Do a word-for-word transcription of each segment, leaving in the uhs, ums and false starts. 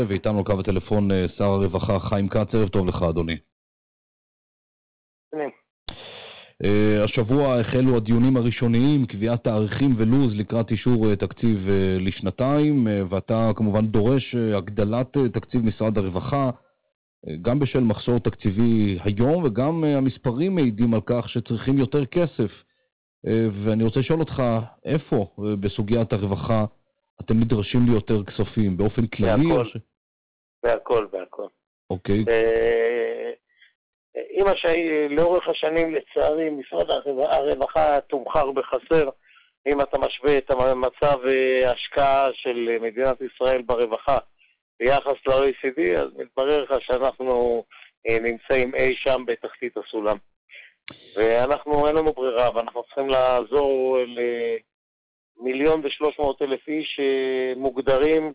ואיתנו על קו הטלפון שר הרווחה חיים כץ. ערב טוב לך אדוני. השבוע החלו הדיונים הראשוניים, קביעת תאריכים ולוז לקראת אישור תקציב לשנתיים, ואתה כמובן דורש הגדלת תקציב משרד הרווחה, גם בשל מחסור תקציבי היום, וגם המספרים מעידים על כך שצריכים יותר כסף. ואני רוצה לשאול אותך, איפה בסוגיית הרווחה אתם נדרשים ליותר כספים? באופן כללי? בהכל, ש... בהכל, בהכל. אוקיי. עם השני, לאורך השנים לצערי משרד הרווחה תומחר בחסר. אם אתה משווה את המצב ההשקעה של מדינת ישראל ברווחה ביחס ל-או אי סי די, אז מתברר לך שאנחנו נמצאים אי שם בתחתית הסולם. ואנחנו אין לנו ברירה, ואנחנו צריכים לעזור למיליון ושלוש מאות אלף איש שמוגדרים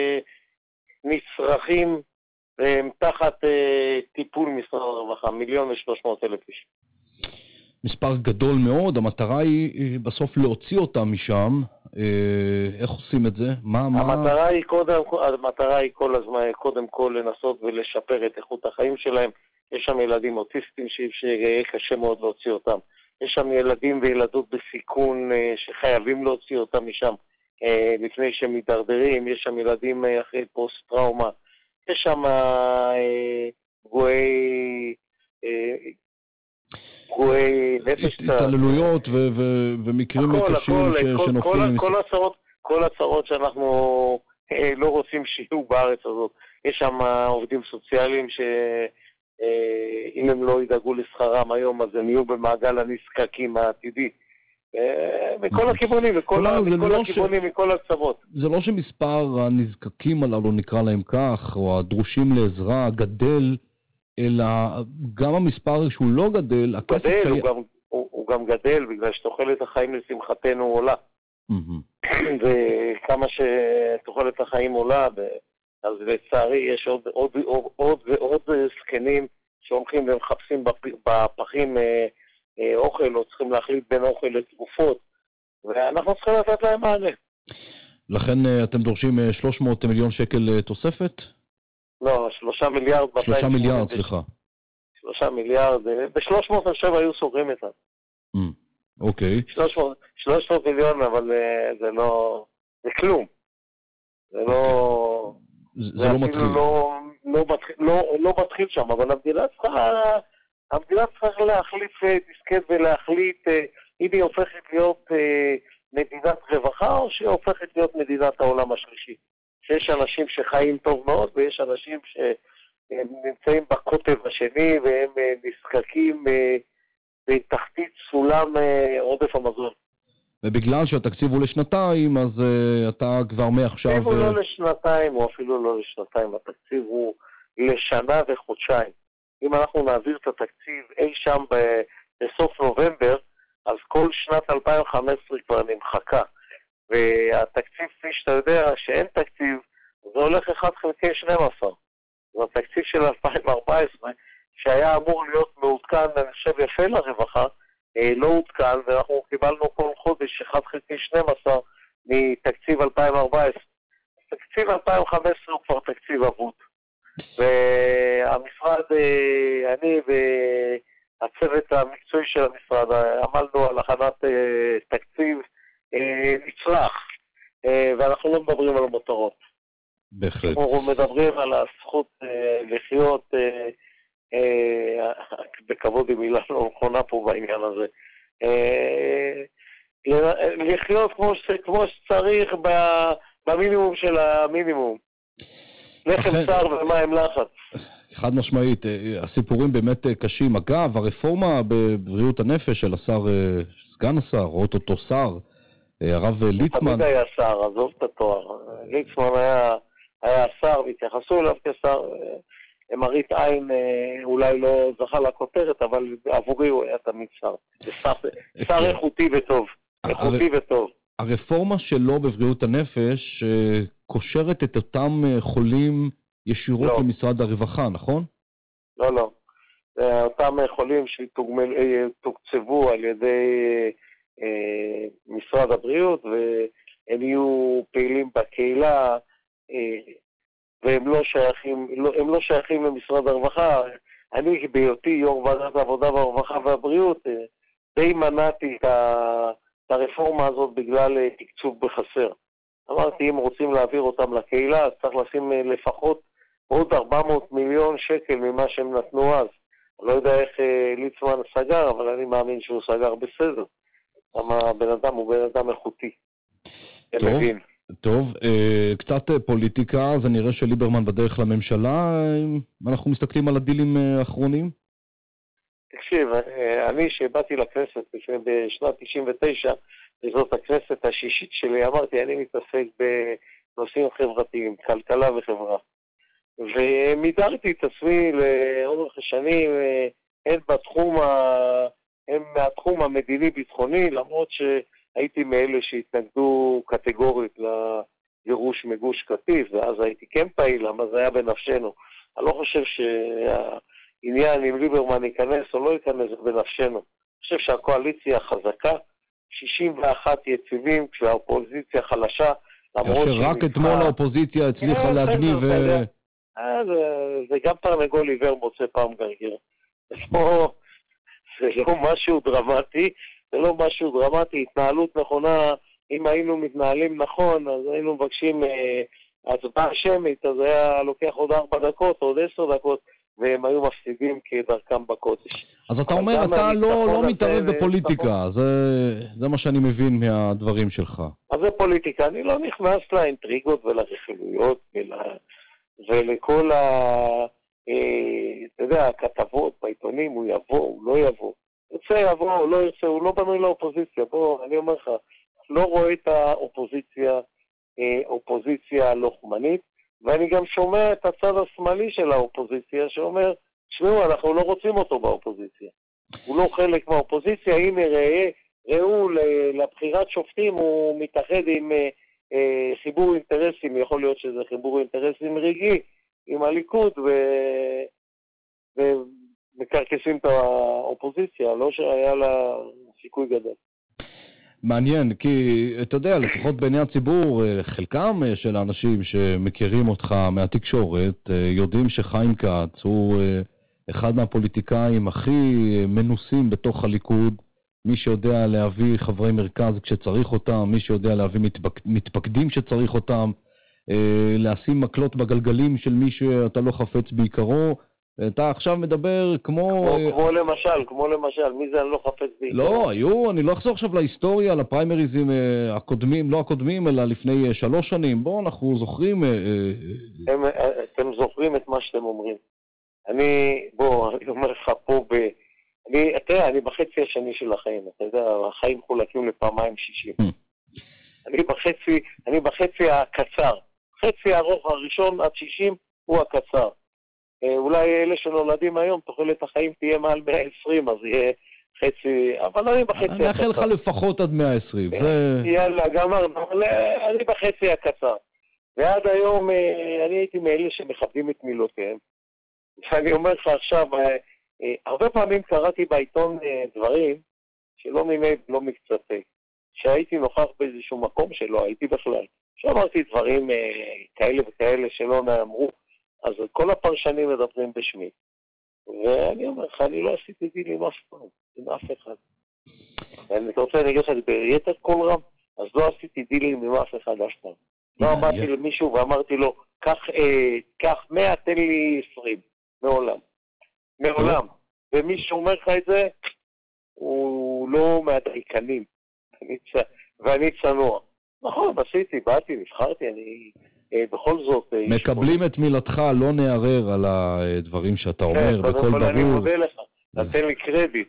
כנצרכים והם תחת טיפול משרד הרווחה, מיליון ושלוש מאות אלף איש. מספר גדול מאוד, המטרה היא בסוף להוציא אותם משם. איך עושים את זה? מה, המטרה מה... היא קודם, המטרה היא כל הזמן, קודם כל לנסות ולשפר את איכות החיים שלהם. יש שם ילדים אוטיסטים שיהיה קשה מאוד להוציא אותם. יש שם ילדים וילדות בסיכון שחייבים להוציא אותם משם לפני שהם מתדרדרים. יש שם ילדים אחרי פוסט-טראומה. יש שם פגועי פגועי נפש, התעללויות ומקרים קשים שנופלים. כל הצרות שאנחנו לא רוצים שיהיו בארץ הזאת. יש שם עובדים סוציאליים שאם הם לא ידאגו לשכרם היום, אז הם יהיו במעגל הנזקקים העתידי. מכל הכיוונים, מכל הכיוונים, מכל הצוות. זה לא שמספר הנזקקים הללו, נקרא להם כך, או הדרושים לעזרה, גדל, אלא גם המספר שהוא לא גדל, גדל, הוא גם גדל, בגלל שתוחלת החיים לשמחתנו עולה. וכמה שתוחלת החיים עולה, אז לצערי יש עוד ועוד זקנים שהולכים ומחפשים בפחים אוכל, או צריכים להחליט בין אוכל לתרופות, ואנחנו צריכים לתת להם מענה. לכן אתם דורשים שלוש מאות מיליון שקל תוספת? לא, שלושה מיליארד. שלושה מיליארד, סליחה. שלושה מיליארד, ב-שלוש מאות עכשיו היו סוגרים את זה. אוקיי. שלוש מאות מיליון, אבל זה לא, זה כלום. זה לא... זה לא מתחיל. לא מתחיל שם, אבל המדינה צריכה... המדינה צריכה להחליף דיסקט ולהחליט אם היא הופכת להיות מדינת רווחה או שהיא הופכת להיות מדינת העולם השלישי. שיש אנשים שחיים טוב מאוד ויש אנשים שנמצאים בקוטב השני והם נזקקים בתחתית סולם עודף המזון. ובגלל שהתקציב הוא לשנתיים, אז uh, אתה כבר מעכשיו... התקציב הוא לא לשנתיים, או אפילו לא לשנתיים, התקציב הוא לשנה וחודשיים. אם אנחנו נעביר את התקציב אי שם בסוף נובמבר, אז כל שנת אלפיים וחמש עשרה כבר נמחקה. והתקציב, כפי שאתה יודע, שאין תקציב, זה הולך אחד חלקי שנים עשר. זה התקציב של אלפיים וארבע עשרה, שהיה אמור להיות מעודכן, אני חושב יפה לרווחה, לא עודכן, ואנחנו קיבלנו כל חודש אחד חלקי שנים עשר מתקציב אלפיים וארבע עשרה. תקציב אלפיים וחמש עשרה הוא כבר תקציב אבוד. והמשרד, אני והצוות המקצועי של המשרד, עמלנו על הכנת תקציב נצרך, ואנחנו לא מדברים על המותרות. בהחלט. אנחנו מדברים על הזכות לחיות בכבוד, עם מילה לא נכונה פה בעניין הזה. לחיות כמו שצריך במינימום של המינימום. לחם שר ומים לחץ. חד משמעית, הסיפורים באמת קשים. אגב, הרפורמה בבריאות הנפש של השר, סגן השר, או אותו שר, הרב ליצמן. תמיד היה שר, עזוב את התואר. ליצמן היה, היה שר, והתייחסו אליו כשר. מראית עין אולי לא זכה לכותרת, אבל עבורי הוא היה תמיד שר. שר איכותי וטוב. איכותי וטוב. הרפורמה שלו בבריאות הנפש קושרת את אותם חולים ישירות לא. למשרד הרווחה, נכון? לא, לא. אותם חולים שתוקצבו על ידי אה, משרד הבריאות, והם יהיו פעילים בקהילה, אה, והם לא שייכים, לא, הם לא שייכים למשרד הרווחה. אני בהיותי יו"ר ועדת העבודה והרווחה והבריאות, די מנעתי את הרפורמה הזאת בגלל תקצוב בחסר. אמרתי, אם רוצים להעביר אותם לקהילה, אז צריך לשים לפחות עוד ארבע מאות מיליון שקל ממה שהם נתנו אז. אני לא יודע איך ליצמן סגר, אבל אני מאמין שהוא סגר בסדר. למה בן אדם הוא בן אדם איכותי. טוב, טוב. קצת פוליטיקה, אז נראה שליברמן בדרך לממשלה. אנחנו מסתכלים על הדילים האחרונים? תקשיב, אני שבאתי לכנסת בשנת תשעים ותשע, וזאת הכנסת השישית שלי, אמרתי, אני מתעסק בנושאים חברתיים, כלכלה וחברה. ומידרתי את עצמי לאורך השנים, הן בתחום, הן מהתחום המדיני-ביטחוני, למרות שהייתי מאלה שהתנגדו קטגורית לגירוש מגוש קטיף, ואז הייתי כן פעיל, למה זה היה בנפשנו. אני לא חושב שהעניין אם ליברמן ייכנס או לא ייכנס, זה בנפשנו. אני חושב שהקואליציה חזקה, שישים ואחת יציבים, כשהאופוזיציה חלשה, שרק אתמול האופוזיציה הצליחה להגניב... זה גם תרנגול עיוור מוצא פעם גרגר. זה לא משהו דרמטי, זה לא משהו דרמטי, התנהלות נכונה, אם היינו מתנהלים נכון, אז היינו מבקשים הצבעה שמית, אז היה לוקח עוד ארבע דקות, עוד עשר דקות, והם היו מפסידים כדרכם בקודש. אז אתה אומר, אתה לא מתערב בפוליטיקה, זה מה שאני מבין מהדברים שלך. אז זה פוליטיקה, אני לא נכנס לאינטריגות ולרכילויות ולכל ה... אתה יודע, הכתבות בעיתונים, הוא יבוא, הוא לא יבוא. יוצא יבוא, הוא לא יוצא, הוא לא בנוי לאופוזיציה. בוא, אני אומר לך, לא רואה את האופוזיציה, אופוזיציה לוחמנית, ואני גם שומע את הצד השמאלי של האופוזיציה, שאומר, שמעו, אנחנו לא רוצים אותו באופוזיציה. הוא לא חלק מהאופוזיציה, הנה ראה, ראו לבחירת שופטים, הוא מתאחד עם אה, חיבור אינטרסים, יכול להיות שזה חיבור אינטרסים רגעי, עם הליכוד, ו... ומקרקסים את האופוזיציה, לא שהיה לה סיכוי גדול. מעניין, כי אתה יודע, לפחות בעיני הציבור, חלקם של האנשים שמכירים אותך מהתקשורת, יודעים שחיים כץ הוא אחד מהפוליטיקאים הכי מנוסים בתוך הליכוד, מי שיודע להביא חברי מרכז כשצריך אותם, מי שיודע להביא מתפק... מתפקדים שצריך אותם, לשים מקלות בגלגלים של מי שאתה לא חפץ בעיקרו. אתה עכשיו מדבר כמו... כמו, כמו למשל, כמו למשל, מי זה אני לא חפץ בעיקרו? לא, היו, אני לא אחזור עכשיו להיסטוריה, לפריימריזם הקודמים, לא הקודמים, אלא לפני שלוש שנים. בואו, אנחנו זוכרים... הם, אתם זוכרים את מה שאתם אומרים. אני, בוא, אני אומר לך פה ב... אני, אתה, אני בחצי השני של החיים, אתה יודע, החיים חולקים לפעמיים שישים. אני בחצי, אני בחצי הקצר. חצי הארוך הראשון עד שישים הוא הקצר. אולי אלה שנולדים היום, תוחלת החיים תהיה מעל מאה ועשרים, אז יהיה חצי, אבל אני בחצי הקצר. אני אאחל לך לפחות עד מאה ועשרים. יאללה, גמרנו, אני בחצי הקצר. ועד היום אני הייתי מאלה שמכבדים את מילותיהם. ואני אומר לך עכשיו, הרבה פעמים קראתי בעיתון דברים שלא מיני לא מקצתי. שהייתי נוכח באיזשהו מקום שלא הייתי בכלל. שאמרתי דברים כאלה וכאלה שלא נאמרו. אז כל הפרשנים מדברים בשמי. ואני אומר לך, אני לא עשיתי דיל עם אף פעם, עם אף אחד. ואני רוצה להגיד לך, ביתר כל רם, אז לא עשיתי דילים עם אף אחד אף פעם. לא אמרתי למישהו ואמרתי לו, קח מאה, תן לי עשרים. מעולם. מעולם. ומי שאומר לך את זה, הוא לא מהדייקנים. ואני צנוע. נכון, עשיתי, באתי, נבחרתי, אני... בכל זאת... מקבלים את מילתך, לא נערר על הדברים שאתה אומר, בכל ברור. אבל אני מודה לך, תתן לי קרדיט.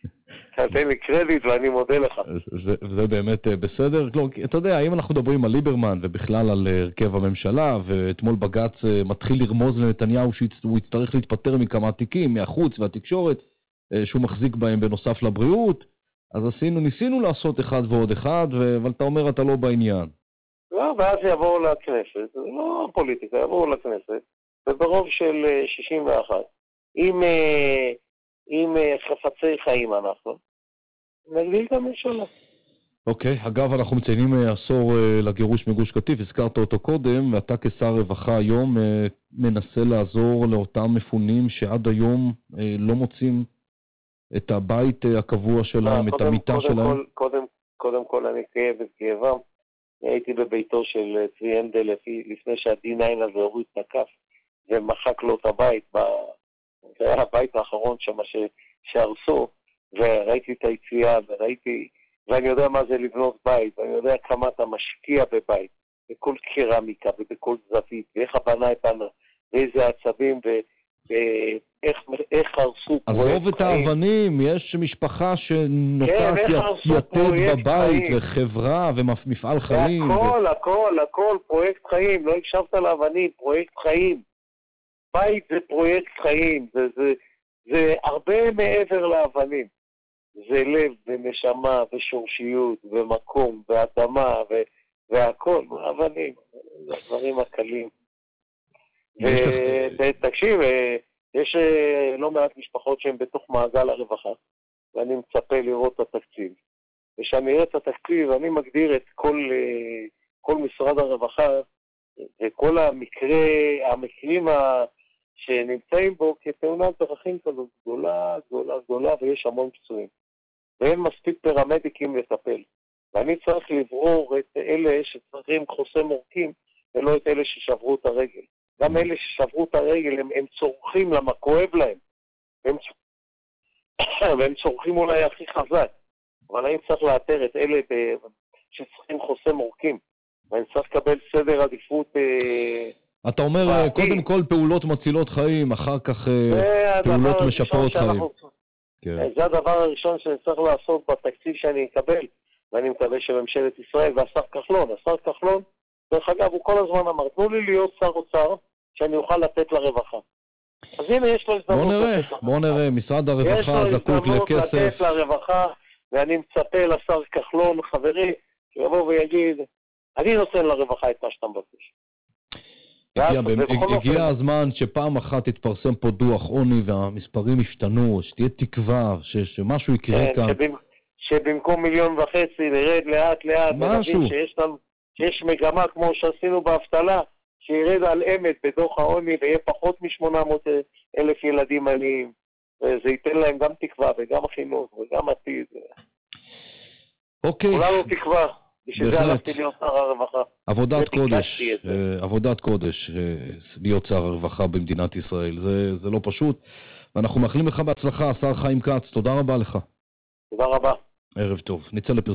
תתן לי קרדיט ואני מודה לך. זה באמת בסדר. אתה יודע, אם אנחנו מדברים על ליברמן ובכלל על הרכב הממשלה, ואתמול בג"ץ מתחיל לרמוז לנתניהו שהוא יצטרך להתפטר מכמה תיקים, מהחוץ והתקשורת, שהוא מחזיק בהם בנוסף לבריאות, אז עשינו, ניסינו לעשות אחד ועוד אחד, אבל אתה אומר אתה לא בעניין. לא, ואז יבואו לכנסת, זה לא פוליטיקה, יבואו לכנסת, וברוב של שישים ואחת, עם, עם חפצי חיים אנחנו, נגדיל את הממשלה. אוקיי, אגב, אנחנו מציינים אה, עשור אה, לגירוש מגוש קטיף, הזכרת אותו קודם, ואתה כשר רווחה היום אה, מנסה לעזור לאותם מפונים שעד היום אה, לא מוצאים את הבית אה, הקבוע שלהם, את קודם, המיטה קודם שלהם. כל, קודם, קודם כל אני כאב את כאבם. הייתי בביתו של צבי הנדל לפי, לפני שה-די ניין הזה הוריד את הכף ומחק לו את הבית. ב... זה היה הבית האחרון שם ש... שהרסו, וראיתי את היציאה, וראיתי, ואני יודע מה זה לבנות בית, ואני יודע כמה אתה משקיע בבית, בכל קרמיקה ובכל זווית, ואיך הבנה את הנה, ואיזה עצבים, ו... ואיך איך הרסו פרויקט חיים. עזוב את האבנים, יש משפחה שנוטעת כן, יתד בבית, חיים. וחברה ומפעל חיים. הכל, ו... הכל, הכל, פרויקט חיים, לא הקשבת לאבנים, פרויקט חיים. בית זה פרויקט חיים, זה, זה, זה הרבה מעבר לאבנים. זה לב ונשמה ושורשיות ומקום ואדמה ו... והכל, אבנים, זה הדברים הקלים. ותקשיב, יש לא מעט משפחות שהן בתוך מעגל הרווחה, ואני מצפה לראות את התקציב. ושאני אראה את התקציב, אני מגדיר את כל, כל משרד הרווחה, וכל המקרה, המקרים שנמצאים בו כתאונת דרכים כזאת גדולה, גדולה, גדולה, ויש המון פצועים. ואין מספיק פרמדיקים לטפל. ואני צריך לברור את אלה שצריכים חוסם עורקים, ולא את אלה ששברו את הרגל. גם אלה ששברו את הרגל, הם, הם צורכים למה כואב להם. הם, והם צורכים אולי הכי חזק. אבל אני צריך לאתר את אלה ב, שצריכים חוסם עורקים. ואני צריך לקבל סדר עדיפות... אתה אומר, בעתיד. קודם כל פעולות מצילות חיים, אחר כך פעולות משפרות חיים. שאנחנו... כן. זה הדבר הראשון שאני צריך לעשות בתקציב שאני אקבל. ואני מקווה שממשלת ישראל והשר כחלון, השר כחלון, דרך אגב, הוא כל הזמן אמר, תנו לי להיות שר אוצר, שאני אוכל לתת לרווחה. אז הנה, יש לו הזדמנות. בוא נראה, בוא נראה, משרד הרווחה זקוק לכסף. יש לו הזדמנות לתת לרווחה, ואני מצפה לשר כחלון, חברי, שיבוא ויגיד, אני נותן לרווחה את מה שאתה מבקש. הגיע, הגיע הזמן שפעם אחת תתפרסם פה דוח עוני, והמספרים ישתנו, שתהיה תקווה, שמשהו יקרה כאן. שבמקום מיליון וחצי נרד לאט לאט, משהו. שיש, שיש מגמה כמו שעשינו באבטלה, שירד על אמת בדוח העוני ויהיה פחות מ-שמונה מאות אלף ילדים עניים. וזה ייתן להם גם תקווה וגם חינוך וגם עתיד. אוקיי. כולנו תקווה. בשביל זה הלכתי להיות שר הרווחה. עבודת קודש, עבודת קודש להיות שר הרווחה במדינת ישראל. זה, זה לא פשוט. ואנחנו מאחלים לך בהצלחה, השר חיים כץ. תודה רבה לך. תודה רבה. ערב טוב. נצא לפרסום.